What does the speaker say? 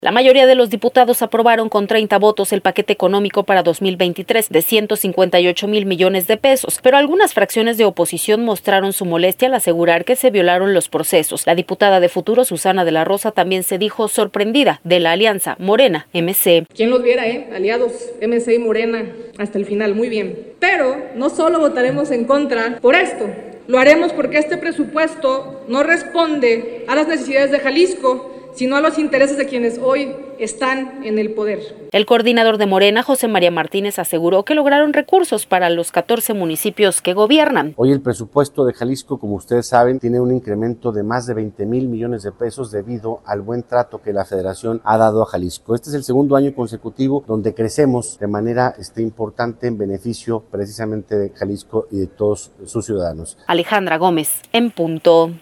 La mayoría de los diputados aprobaron con 30 votos el paquete económico para 2023 de 158,000 millones de pesos, pero algunas fracciones de oposición mostraron su molestia al asegurar que se violaron los procesos. La diputada de Futuro, Susana de la Rosa, también se dijo sorprendida de la alianza Morena-MC. ¿Quién los viera, aliados MC y Morena hasta el final? Muy bien. Pero no solo votaremos en contra por esto, lo haremos porque este presupuesto no responde a las necesidades de Jalisco, sino a los intereses de quienes hoy están en el poder. El coordinador de Morena, José María Martínez, aseguró que lograron recursos para los 14 municipios que gobiernan. Hoy el presupuesto de Jalisco, como ustedes saben, tiene un incremento de más de 20,000 millones de pesos debido al buen trato que la Federación ha dado a Jalisco. Este es el segundo año consecutivo donde crecemos de manera importante en beneficio precisamente de Jalisco y de todos sus ciudadanos. Alejandra Gómez, en punto.